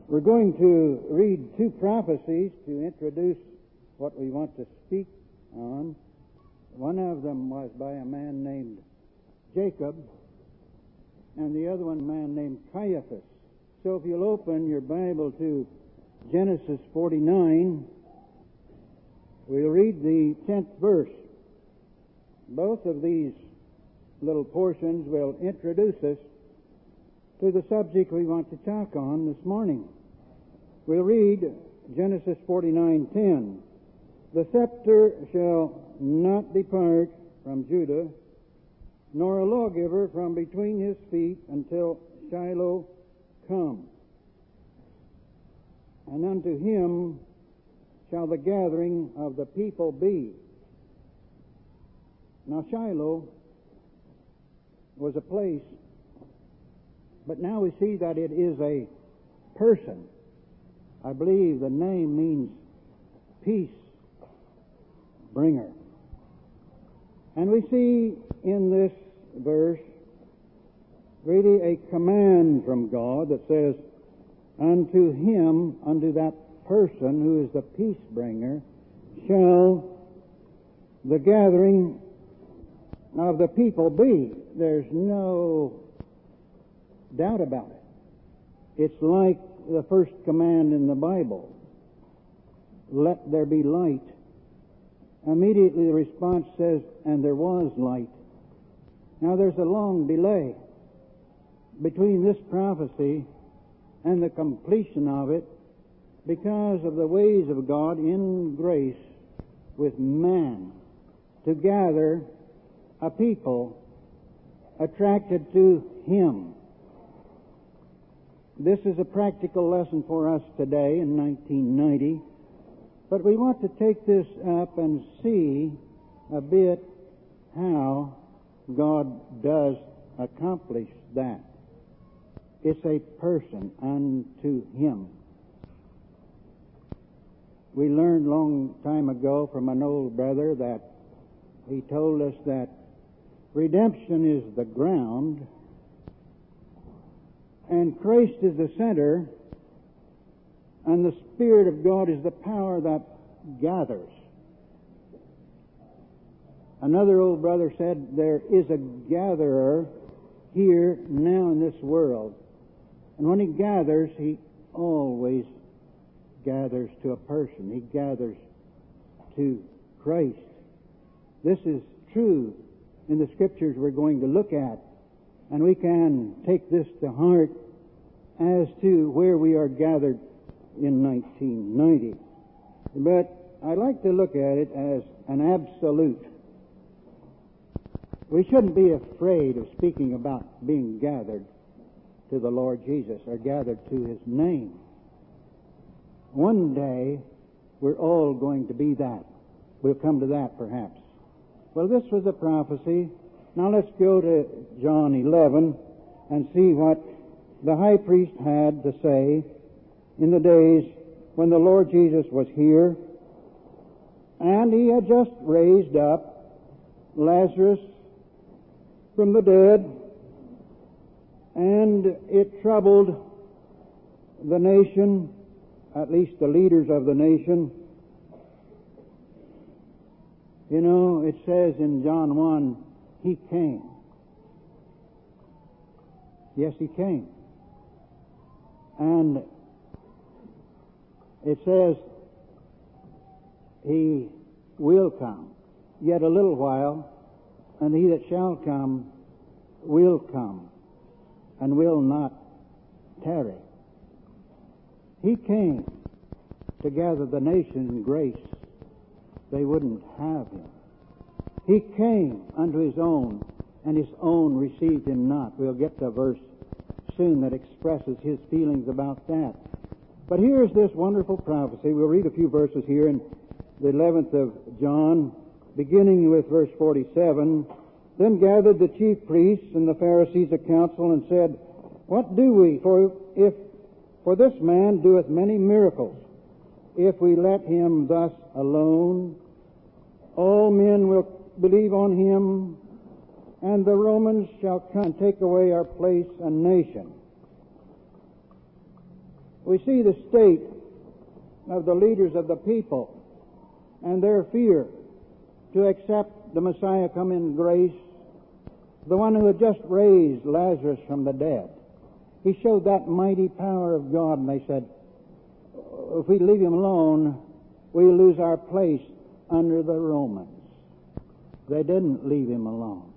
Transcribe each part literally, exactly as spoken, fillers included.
We're going to read two prophecies to introduce what we want to speak on. One of them was by a man named Jacob, and the other one a man named Caiaphas. So if you'll open your Bible to Genesis forty-nine, we'll read the tenth verse. Both of these little portions will introduce us to the subject we want to talk on this morning. We'll read Genesis forty-nine ten. The scepter shall not depart from Judah, nor a lawgiver from between his feet until Shiloh come. And unto him shall the gathering of the people be. Now Shiloh was a place, but now we see that it is a person. I believe the name means peace bringer. And we see in this verse really a command from God that says, unto him, unto that person who is the peace bringer, shall the gathering of the people be. There's no doubt about it. It's like the first command in the Bible. Let there be light. Immediately the response says, and there was light. Now there's a long delay between this prophecy and the completion of it because of the ways of God in grace with man to gather a people attracted to him. This is a practical lesson for us today in nineteen ninety, but we want to take this up and see a bit how God does accomplish that. It's a person unto him. We learned a long time ago from an old brother that he told us that redemption is the ground and Christ is the center, and the Spirit of God is the power that gathers. Another old brother said, there is a gatherer here now in this world. And when he gathers, he always gathers to a person. He gathers to Christ. This is true in the Scriptures we're going to look at. And we can take this to heart as to where we are gathered in nineteen ninety. But I like to look at it as an absolute. We shouldn't be afraid of speaking about being gathered to the Lord Jesus or gathered to his name. One day we're all going to be that. We'll come to that perhaps. Well, this was a prophecy. Now let's go to John eleven and see what the high priest had to say in the days when the Lord Jesus was here. And he had just raised up Lazarus from the dead, and it troubled the nation, at least the leaders of the nation. You know, it says in John one, he came. Yes, he came. And it says he will come. Yet a little while, and he that shall come will come, and will not tarry. He came to gather the nation in grace. They wouldn't have him. He came unto his own, and his own received him not. We'll get to a verse soon that expresses his feelings about that. But here's this wonderful prophecy. We'll read a few verses here in the eleventh of John, beginning with verse forty-seven. Then gathered the chief priests and the Pharisees a council and said, what do we? For if for this man doeth many miracles, if we let him thus alone, all men will believe on him, and the Romans shall come and take away our place and nation. we see the state of the leaders of the people and their fear to accept the Messiah come in grace, the one who had just raised Lazarus from the dead. He showed that mighty power of God, and they said, if we leave him alone, we'll lose our place under the Romans. They didn't leave him alone.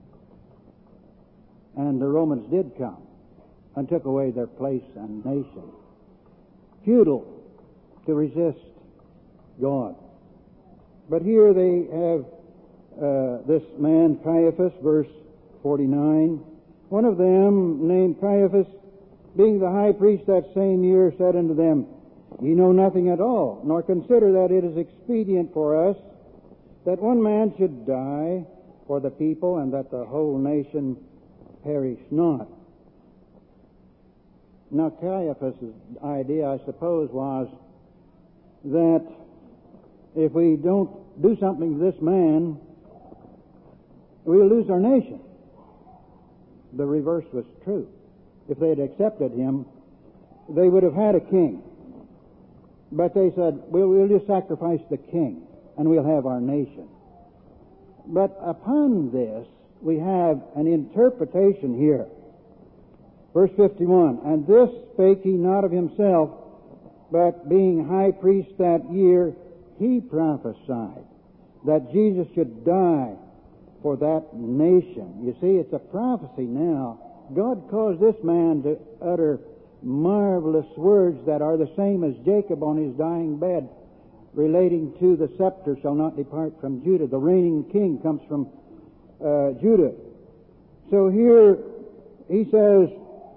And the Romans did come and took away their place and nation. Futile to resist God. But here they have uh, this man Caiaphas, verse forty-nine. One of them, named Caiaphas, being the high priest that same year, said unto them, Ye know nothing at all, nor consider that it is expedient for us that one man should die for the people, and that the whole nation perish not. Now, Caiaphas' idea, I suppose, was that if we don't do something to this man, we'll lose our nation. The reverse was true. If they had accepted him, they would have had a king. But they said, we'll, we'll just sacrifice the king, and we'll have our nation. But upon this, we have an interpretation here. Verse fifty-one, And this spake he not of himself, but being high priest that year, he prophesied that Jesus should die for that nation. You see, it's a prophecy now. God caused this man to utter marvelous words that are the same as Jacob on his dying bed, relating to the scepter shall not depart from Judah. The reigning king comes from uh, Judah. So here he says,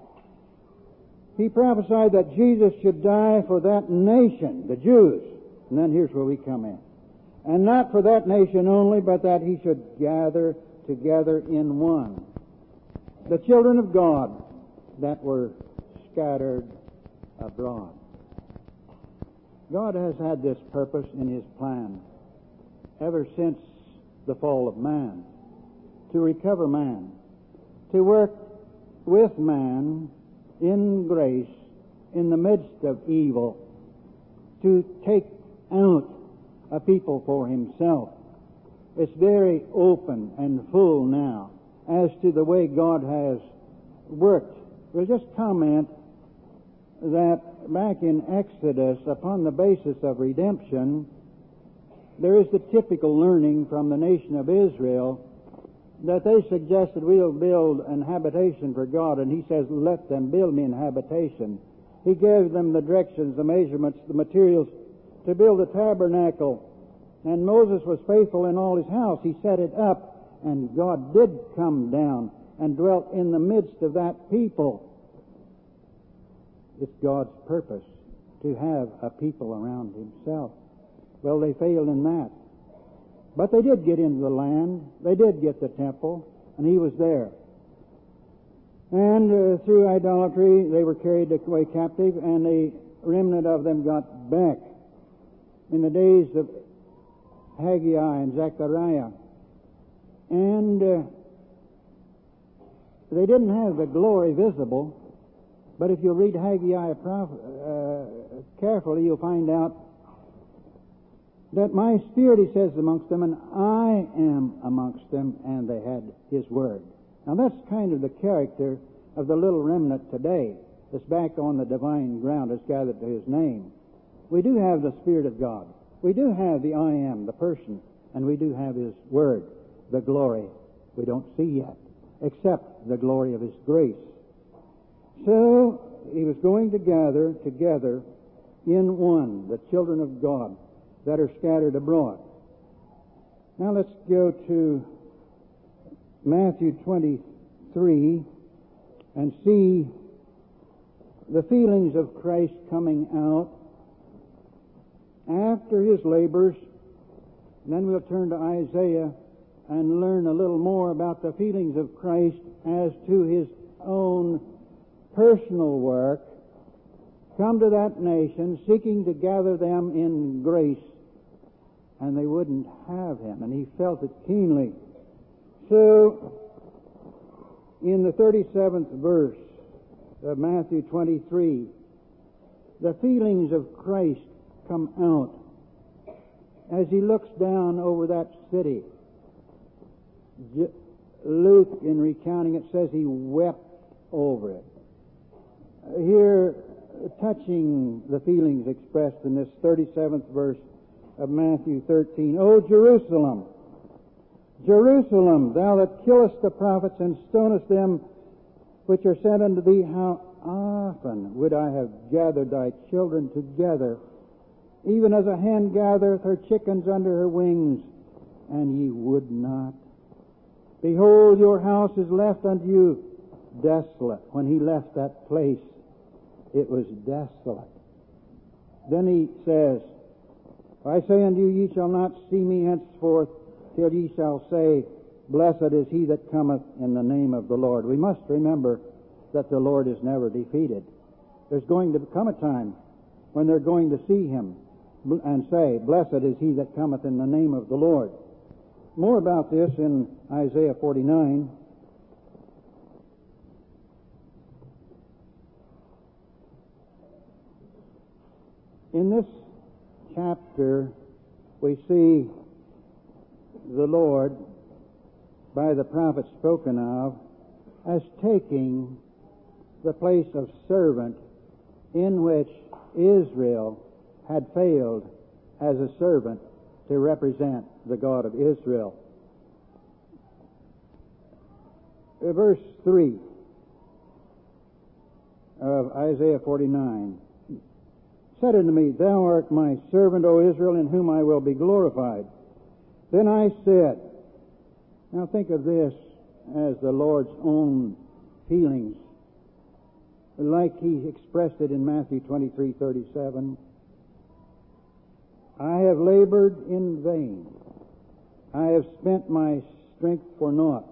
he prophesied that Jesus should die for that nation, the Jews. And then here's where we come in. And not for that nation only, but that he should gather together in one the children of God that were scattered abroad. God has had this purpose in his plan ever since the fall of man, to recover man, to work with man in grace in the midst of evil, to take out a people for himself. It's very open and full now as to the way God has worked. We'll just comment that back in Exodus, upon the basis of redemption, there is the typical learning from the nation of Israel that they suggested we'll build an habitation for God, and he says, let them build me an habitation. He gave them the directions, the measurements, the materials to build a tabernacle. And Moses was faithful in all his house. He set it up, and God did come down and dwelt in the midst of that people. It's God's purpose to have a people around himself. Well, they failed in that. But they did get into the land. They did get the temple, and he was there. And uh, through idolatry, they were carried away captive, and a remnant of them got back. In the days of Haggai and Zechariah. And uh, they didn't have the glory visible, but if you read Haggai uh, carefully, you'll find out that my spirit, he says, amongst them, and I am amongst them, and they had his word. Now that's kind of the character of the little remnant today that's back on the divine ground, that's gathered to his name. We do have the Spirit of God. We do have the I am, the person, and we do have his word, the glory we don't see yet, except the glory of his grace. So he was going to gather together in one the children of God that are scattered abroad. Now let's go to Matthew twenty-three and see the feelings of Christ coming out after his labors. And then we'll turn to Isaiah and learn a little more about the feelings of Christ as to his own personal work, come to that nation seeking to gather them in grace, and they wouldn't have him, and he felt it keenly. So, in the thirty-seventh verse of Matthew twenty-three, the feelings of Christ come out as he looks down over that city. Luke, in recounting it, says he wept over it. Here, touching the feelings expressed in this thirty-seventh verse of Matthew thirteen. O Jerusalem, Jerusalem, thou that killest the prophets and stonest them which are sent unto thee, how often would I have gathered thy children together, even as a hen gathereth her chickens under her wings, and ye would not. Behold, your house is left unto you desolate. When he left that place, it was desolate. Then he says, I say unto you, ye shall not see me henceforth, till ye shall say, Blessed is he that cometh in the name of the Lord. We must remember that the Lord is never defeated. There's going to come a time when they're going to see him and say, Blessed is he that cometh in the name of the Lord. More about this in Isaiah forty-nine. In this chapter, we see the Lord, by the prophet spoken of, as taking the place of servant in which Israel had failed as a servant to represent the God of Israel. Verse three of Isaiah forty-nine. Said unto me, Thou art my servant, O Israel, in whom I will be glorified. Then I said, now think of this as the Lord's own feelings, like he expressed it in Matthew twenty-three thirty-seven. I have labored in vain. I have spent my strength for naught,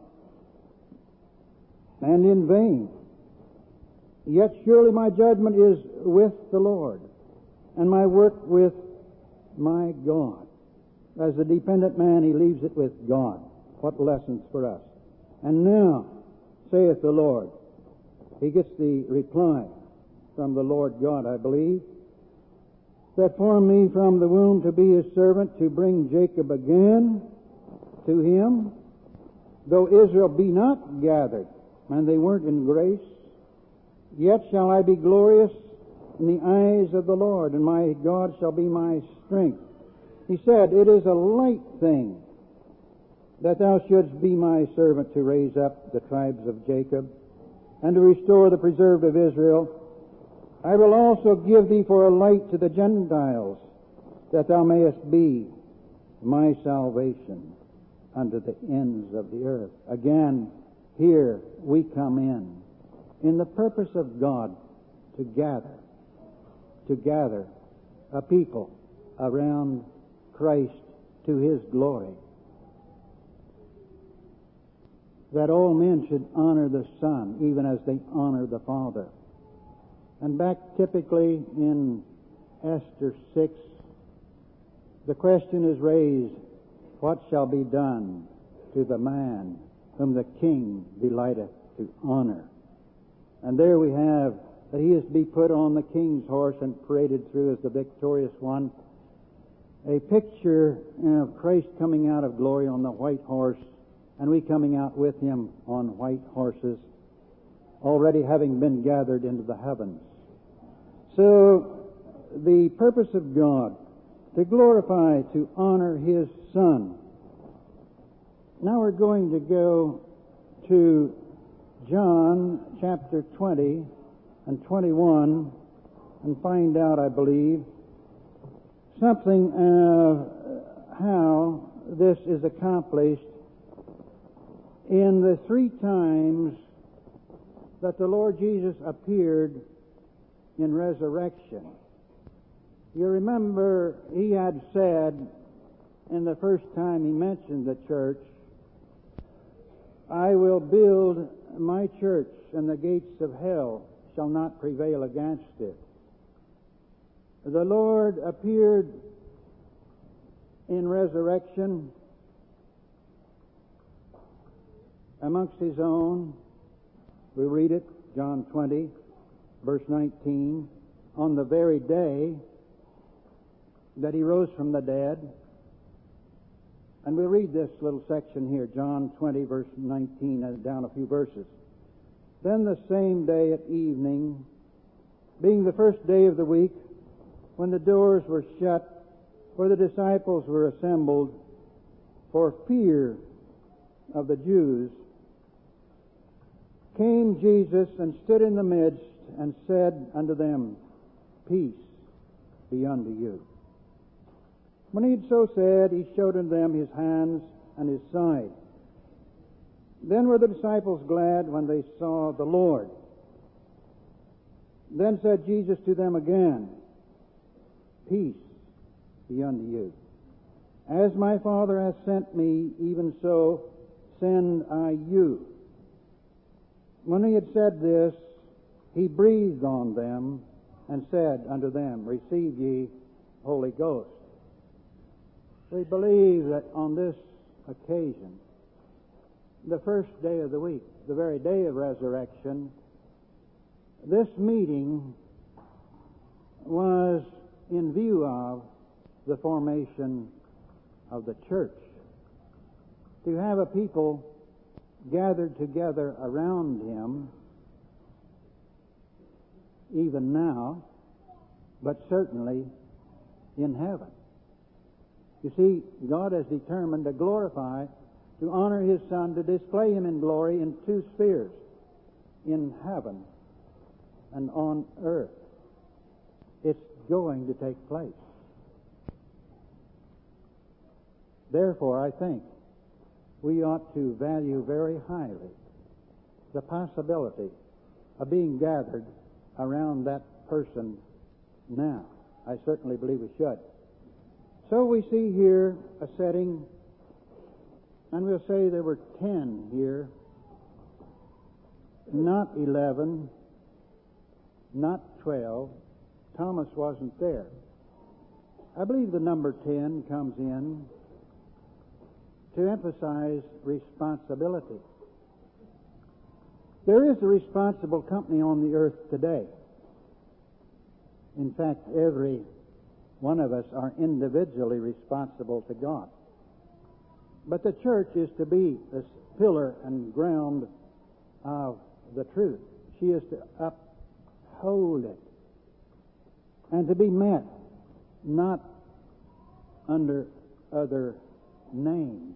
and in vain. Yet surely my judgment is with the Lord, and my work with my God. As a dependent man, he leaves it with God. What lessons for us. And now, saith the Lord, he gets the reply from the Lord God, I believe, that formed me from the womb to be his servant, to bring Jacob again to him, though Israel be not gathered, and they weren't in grace, yet shall I be glorious in the eyes of the Lord, and my God shall be my strength. He said, It is a light thing that thou shouldst be my servant to raise up the tribes of Jacob, and to restore the preserved of Israel. I will also give thee for a light to the Gentiles, that thou mayest be my salvation unto the ends of the earth. Again, here we come in, in the purpose of God to gather, to gather a people around Christ to his glory. That all men should honor the Son, even as they honor the Father. And back typically in Esther six, the question is raised, what shall be done to the man whom the king delighteth to honor? And there we have that he is to be put on the king's horse and paraded through as the victorious one. A picture of Christ coming out of glory on the white horse, and we coming out with him on white horses, already having been gathered into the heavens. So, the purpose of God, to glorify, to honor his Son. Now we're going to go to John chapter twenty and twenty-one and find out, I believe, something of how this is accomplished in the three times that the Lord Jesus appeared in resurrection. You remember he had said in the first time he mentioned the church, I will build my church, and the gates of hell shall not prevail against it. The Lord appeared in resurrection amongst his own. We read it, John twenty, verse nineteen, on the very day that he rose from the dead. And we'll read this little section here, John twenty, verse nineteen, and down a few verses. Then the same day at evening, being the first day of the week, when the doors were shut, where the disciples were assembled for fear of the Jews, came Jesus and stood in the midst and said unto them, Peace be unto you. When he had so said, he showed unto them his hands and his side. Then were the disciples glad when they saw the Lord. Then said Jesus to them again, Peace be unto you. As my Father hath sent me, even so send I you. When he had said this, he breathed on them and said unto them, Receive ye Holy Ghost. We believe that on this occasion, the first day of the week, the very day of resurrection, this meeting was in view of the formation of the church. To have a people gathered together around him, even now, but certainly in heaven. You see, God has determined to glorify, to honor His Son, to display Him in glory in two spheres, in heaven and on earth. It's going to take place. Therefore, I think we ought to value very highly the possibility of being gathered around that person now. I certainly believe we should. So we see here a setting, and we'll say there were ten here, not eleven, not twelve. Thomas wasn't there. I believe the number ten comes in to emphasize responsibility. There is a responsible company on the earth today. In fact, every one of us are individually responsible to God. But the church is to be the pillar and ground of the truth. She is to uphold it and to be met not under other names,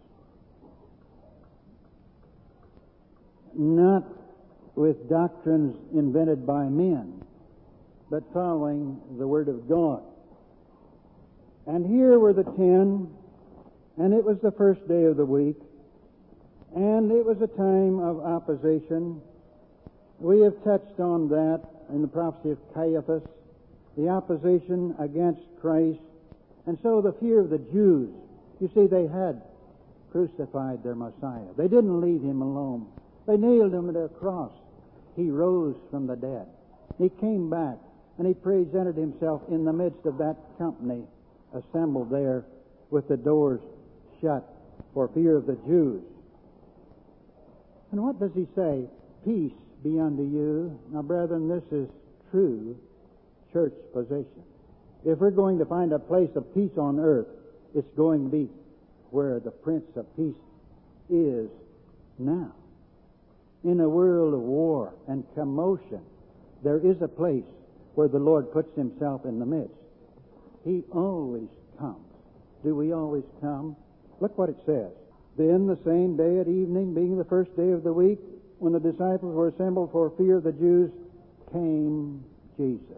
not with doctrines invented by men, but following the Word of God. And here were the ten, and it was the first day of the week, and it was a time of opposition. We have touched on that in the prophecy of Caiaphas, the opposition against Christ, and so the fear of the Jews. You see, they had crucified their Messiah. They didn't leave him alone. They nailed him to a cross. He rose from the dead. He came back, and he presented himself in the midst of that company assembled there with the doors shut for fear of the Jews. And what does he say? Peace be unto you. Now, brethren, this is true church position. If we're going to find a place of peace on earth, it's going to be where the Prince of Peace is now. In a world of war and commotion, there is a place where the Lord puts himself in the midst. He always comes. Do we always come? Look what it says. Then the same day at evening, being the first day of the week, when the disciples were assembled for fear of the Jews, came Jesus.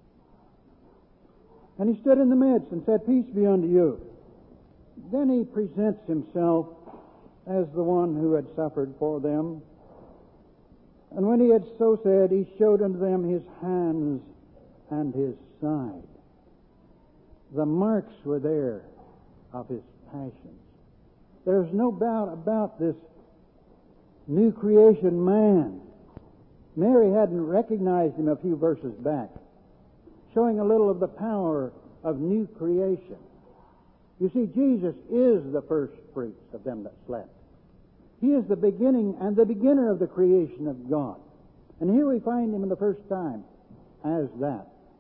And he stood in the midst and said, Peace be unto you. Then he presents himself as the one who had suffered for them. And when he had so said, he showed unto them his hands and his side. The marks were there of his passions. There's no doubt about this new creation man. Mary hadn't recognized him a few verses back, showing a little of the power of new creation. You see, Jesus is the first fruits of them that slept. He is the beginning and the beginner of the creation of God. And here we find him in the first time as that.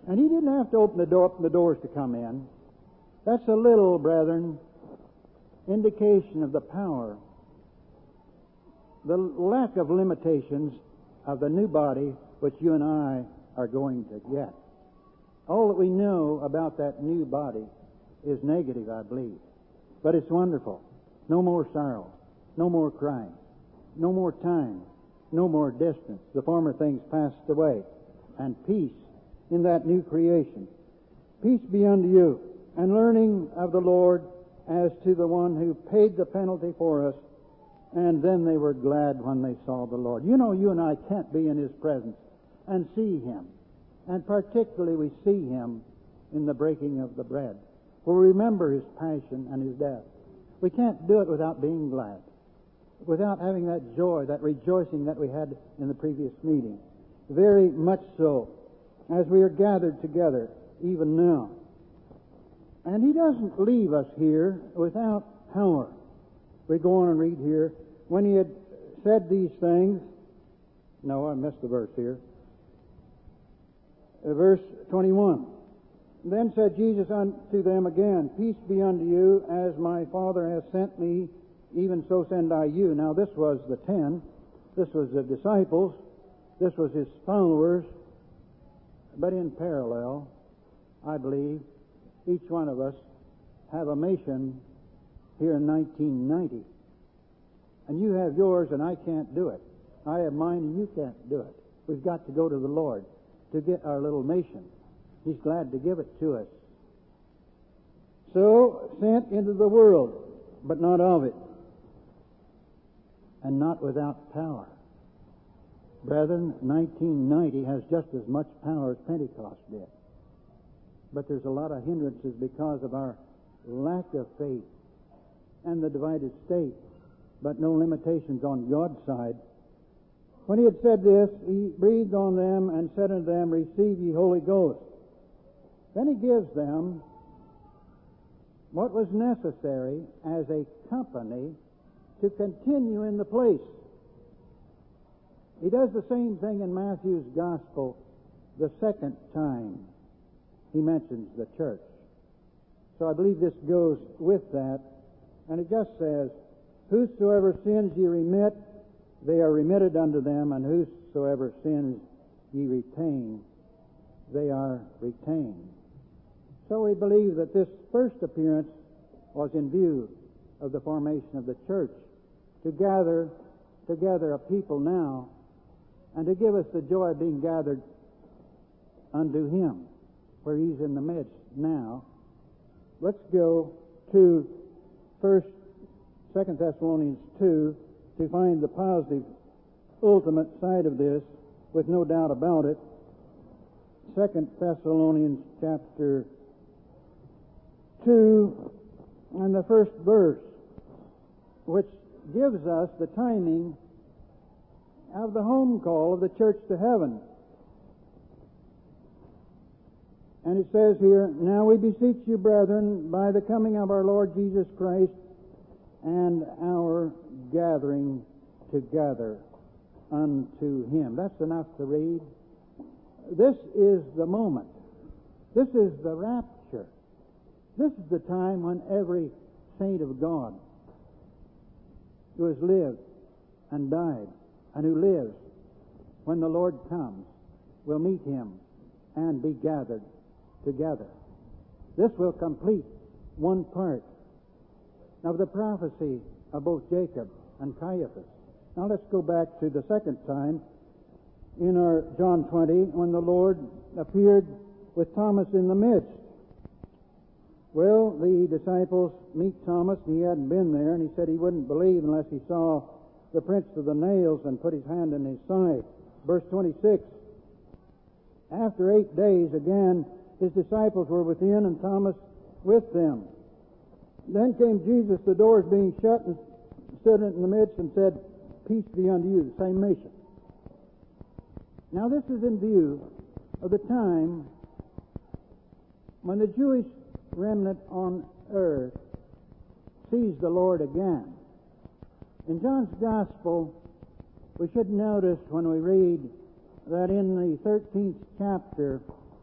And he didn't have to open the door, open the doors to come in. That's a little, brethren, indication of the power, the lack of limitations of the new body which you and I are going to get. All that we know about that new body is negative, I believe. But it's wonderful. No more sorrow. No more crying. No more time. No more distance. The former things passed away. And peace in that new creation. Peace be unto you, and learning of the Lord as to the one who paid the penalty for us, and then they were glad when they saw the Lord. You know, you and I can't be in His presence and see Him. And particularly we see Him in the breaking of the bread. For we remember His passion and His death. We can't do it without being glad, without having that joy, that rejoicing that we had in the previous meeting. Very much so, as we are gathered together, even now. And He doesn't leave us here without power. We go on and read here. When He had said these things, no, I missed the verse here. Uh, verse twenty-one. Then said Jesus unto them again, Peace be unto you, as my Father has sent me, even so send I you. Now this was the ten. This was the disciples. This was His followers. But in parallel, I believe, each one of us have a mission here in nineteen ninety. And you have yours and I can't do it. I have mine and you can't do it. We've got to go to the Lord to get our little mission. He's glad to give it to us. So, sent into the world, but not of it, and not without power. Brethren, nineteen ninety has just as much power as Pentecost did. But there's a lot of hindrances because of our lack of faith and the divided state, but no limitations on God's side. When He had said this, He breathed on them and said unto them, Receive ye Holy Ghost. Then He gives them what was necessary as a company to continue in the place. He does the same thing in Matthew's Gospel the second time He mentions the church. So I believe this goes with that. And it just says, Whosoever sins ye remit, they are remitted unto them, and whosoever sins ye retain, they are retained. So we believe that this first appearance was in view of the formation of the church, to gather together a people now, and to give us the joy of being gathered unto Him, where He's in the midst now. Let's go to First, Second Thessalonians two to find the positive, ultimate side of this, with no doubt about it. Second Thessalonians chapter two and the first verse, which gives us the timing of the home call of the church to heaven. And it says here, Now we beseech you, brethren, by the coming of our Lord Jesus Christ and our gathering together unto Him. That's enough to read. This is the moment. This is the rapture. This is the time when every saint of God who has lived and died and who lives, when the Lord comes, will meet Him and be gathered together. This will complete one part of the prophecy of both Jacob and Caiaphas. Now let's go back to the second time in our John twenty, when the Lord appeared with Thomas in the midst. Well, the disciples meet Thomas, and he hadn't been there, and he said he wouldn't believe unless he saw the prints of the nails and put his hand in his side. Verse twenty-six, After eight days, again, His disciples were within, and Thomas with them. Then came Jesus, the doors being shut, and stood in the midst and said, Peace be unto you, the same mission. Now this is in view of the time when the Jewish remnant on earth sees the Lord again. In John's Gospel, we should notice when we read that in the thirteenth chapter,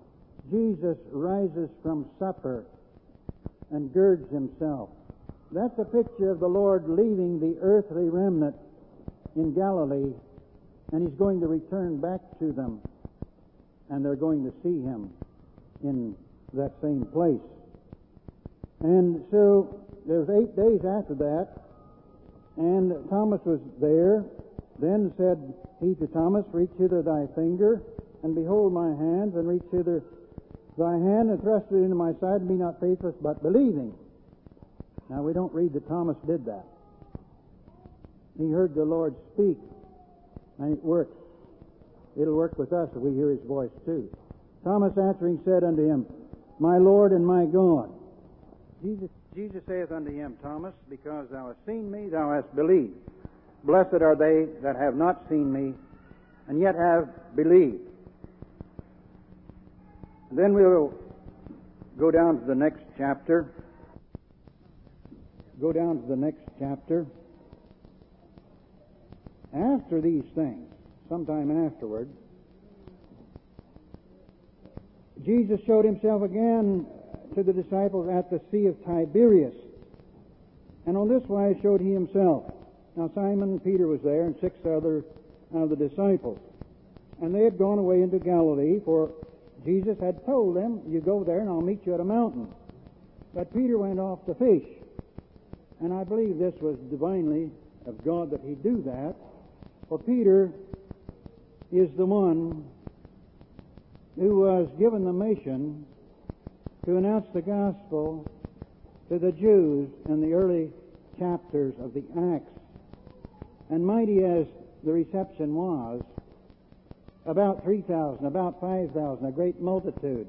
Jesus rises from supper and girds himself. That's a picture of the Lord leaving the earthly remnant in Galilee, and he's going to return back to them, and they're going to see him in that same place. And so there was eight days after that, and Thomas was there. Then said he to Thomas, reach hither thy finger, and behold my hands, and reach hither thy hand, and thrust it into my side, and be not faithless, but believing. Now we don't read that Thomas did that. He heard the Lord speak, and it works. It'll work with us if we hear his voice too. Thomas answering said unto him, My Lord and my God. Jesus, Jesus saith unto him, Thomas, because thou hast seen me, thou hast believed. Blessed are they that have not seen me, and yet have believed. Then we'll go down to the next chapter. Go down to the next chapter. After these things, sometime afterward, Jesus showed himself again to the disciples at the Sea of Tiberias. And on this wise showed he himself. Now Simon Peter was there, and six other of the disciples. And they had gone away into Galilee, for Jesus had told them, you go there and I'll meet you at a mountain. But Peter went off to fish. And I believe this was divinely of God that he'd do that. For Peter is the one who was given the mission to announce the gospel to the Jews in the early chapters of the Acts. And mighty as the reception was, about three thousand, about five thousand, a great multitude.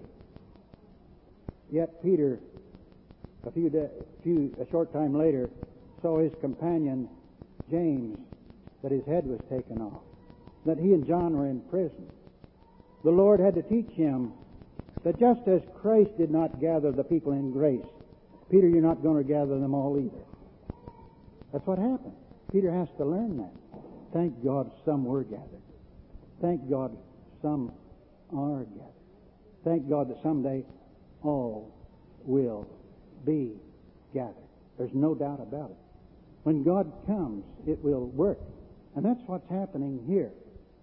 Yet Peter, a few, day, few a short time later, saw his companion James, that his head was taken off, that he and John were in prison. The Lord had to teach him that just as Christ did not gather the people in grace, Peter, you're not going to gather them all either. That's what happened. Peter has to learn that. Thank God some were gathered. Thank God some are gathered. Thank God that someday all will be gathered. There's no doubt about it. When God comes, it will work. And that's what's happening here.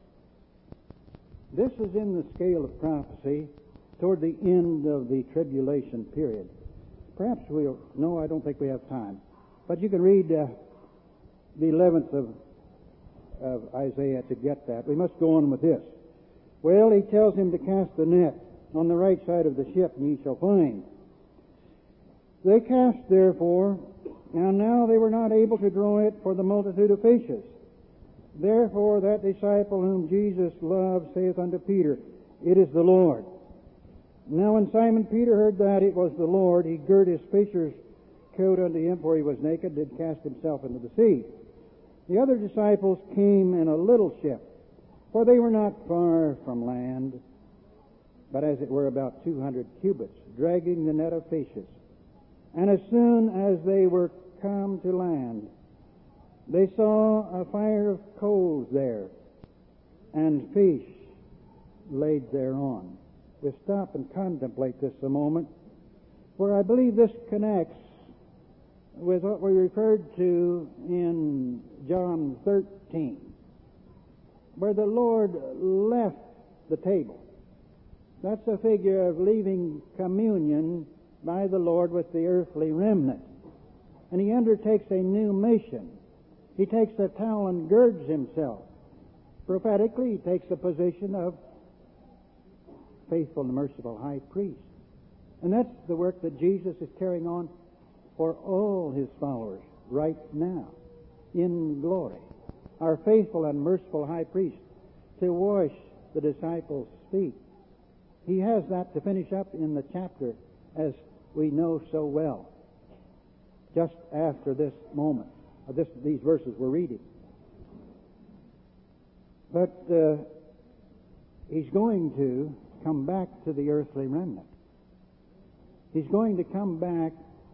This is in the scale of prophecy toward the end of the tribulation period. Perhaps we'll... No, I don't think we have time. But you can read uh, the eleventh of, of Isaiah to get that. We must go on with this. Well, he tells him to cast the net on the right side of the ship, and ye shall find. They cast, therefore, and now they were not able to draw it for the multitude of fishes. Therefore that disciple whom Jesus loved saith unto Peter, It is the Lord. Now when Simon Peter heard that it was the Lord, he girt his fisher's coat unto him, for he was naked, did cast himself into the sea. The other disciples came in a little ship, for they were not far from land, but as it were about two hundred cubits, dragging the net of fishes. And as soon as they were come to land, they saw a fire of coals there, and fish laid thereon. We'll stop and contemplate this a moment, for I believe this connects with what we referred to in John thirteen, where the Lord left the table. That's a figure of leaving communion by the Lord with the earthly remnant. And he undertakes a new mission. He takes the towel and girds himself. Prophetically, he takes the position of faithful and merciful high priest. And that's the work that Jesus is carrying on for all his followers right now in glory. Our faithful and merciful high priest to wash the disciples' feet. He has that to finish up in the chapter, as we know so well, just after this moment, or this, these verses we're reading. But uh, he's going to come back to the earthly remnant. He's going to come back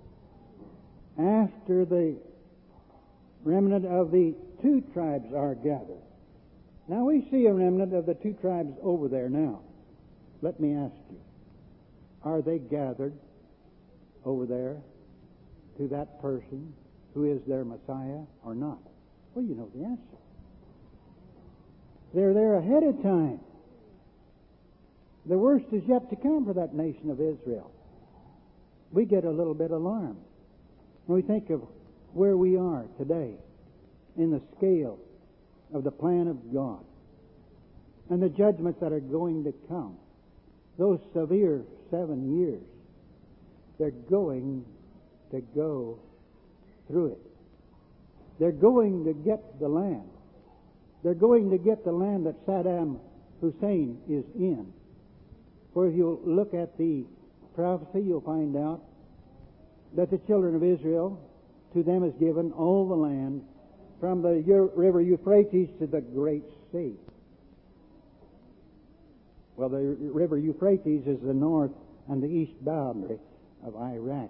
after the remnant of the two tribes are gathered. Now we see a remnant of the two tribes over there now. Let me ask you, Are they gathered over there to that person who is their Messiah or not? Well, you know the answer. They're there ahead of time. The worst is yet to come for that nation of Israel. We get a little bit alarmed when we think of where we are today in the scale of the plan of God and the judgments that are going to come. Those severe seven years, they're going to go through it. They're going to get the land. They're going to get the land that Saddam Hussein is in. For if you look at the prophecy, you'll find out that the children of Israel, to them is given all the land from the river Euphrates to the great sea. Well, the river Euphrates is the north and the east boundary of Iraq.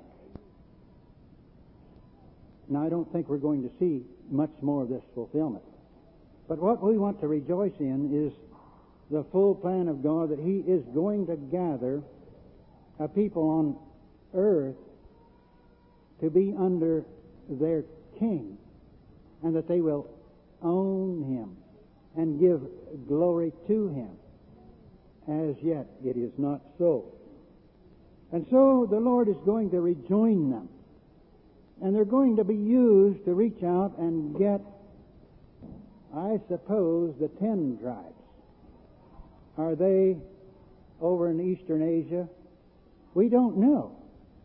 Now, I don't think we're going to see much more of this fulfillment. But what we want to rejoice in is the full plan of God, that He is going to gather a people on earth to be under their King, and that they will own Him and give glory to Him. As yet, it is not so. And so the Lord is going to rejoin them, and they're going to be used to reach out and get, I suppose, the ten tribes. Are they over in Eastern Asia? We don't know.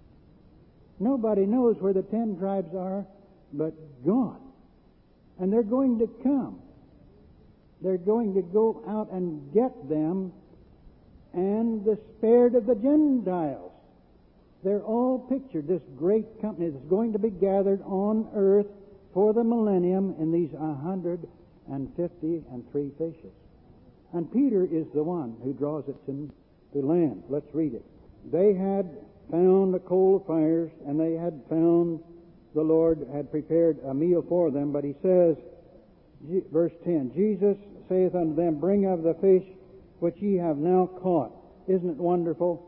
Nobody knows where the ten tribes are but God. And they're going to come. They're going to go out and get them, and the spared of the Gentiles. They're all pictured, this great company that's going to be gathered on earth for the millennium in these one hundred fifty and three fishes. And Peter is the one who draws it to, to land. Let's read it. They had found a coal of fires, and they had found the Lord had prepared a meal for them. But he says, verse ten, Jesus saith unto them, bring of the fish which ye have now caught. Isn't it wonderful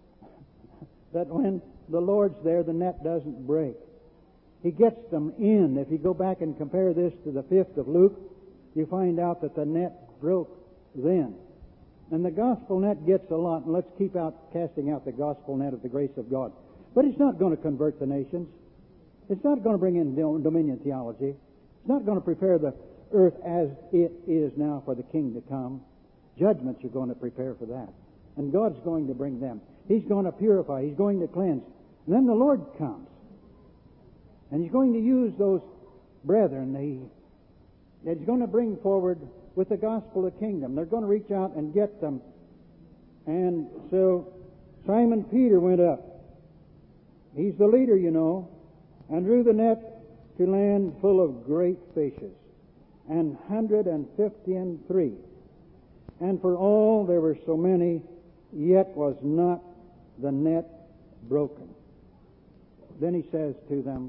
that when the Lord's there, the net doesn't break? He gets them in. If you go back and compare this to the fifth of Luke, you find out that the net broke then. And the gospel net gets a lot, and let's keep out casting out the gospel net of the grace of God. But it's not going to convert the nations. It's not going to bring in dominion theology. It's not going to prepare the earth as it is now for the King to come. Judgments are going to prepare for that. And God's going to bring them. He's going to purify. He's going to cleanse. And then the Lord comes. And He's going to use those brethren He, that He's going to bring forward with the gospel of the kingdom. They're going to reach out and get them. And so Simon Peter went up. He's the leader, you know, and drew the net to land full of great fishes, and hundred and fifty and three. And for all there were so many, yet was not the net broken. Then he says to them,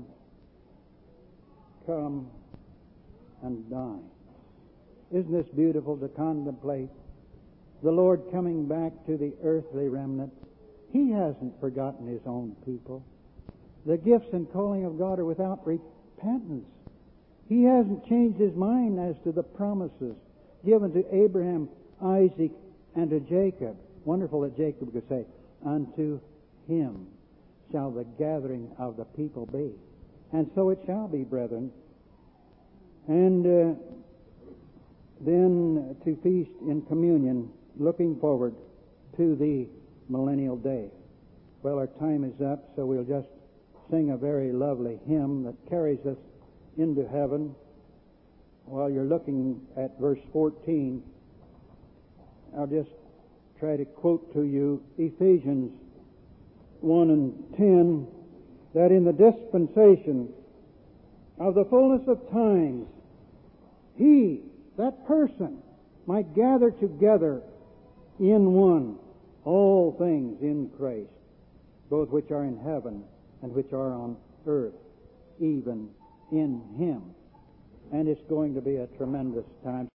come and dine. Isn't this beautiful to contemplate? The Lord coming back to the earthly remnant. He hasn't forgotten His own people. The gifts and calling of God are without repentance. He hasn't changed His mind as to the promises given to Abraham, Isaac, and to Jacob. Wonderful that Jacob could say, unto him shall the gathering of the people be. And so it shall be, brethren. And uh, then to feast in communion, looking forward to the millennial day. Well, our time is up, so we'll just sing a very lovely hymn that carries us into heaven. While you're looking at verse fourteen, I'll just try to quote to you Ephesians one and ten, that in the dispensation of the fullness of times, He, that person, might gather together in one all things in Christ, both which are in heaven and which are on earth, even in Him. And it's going to be a tremendous time.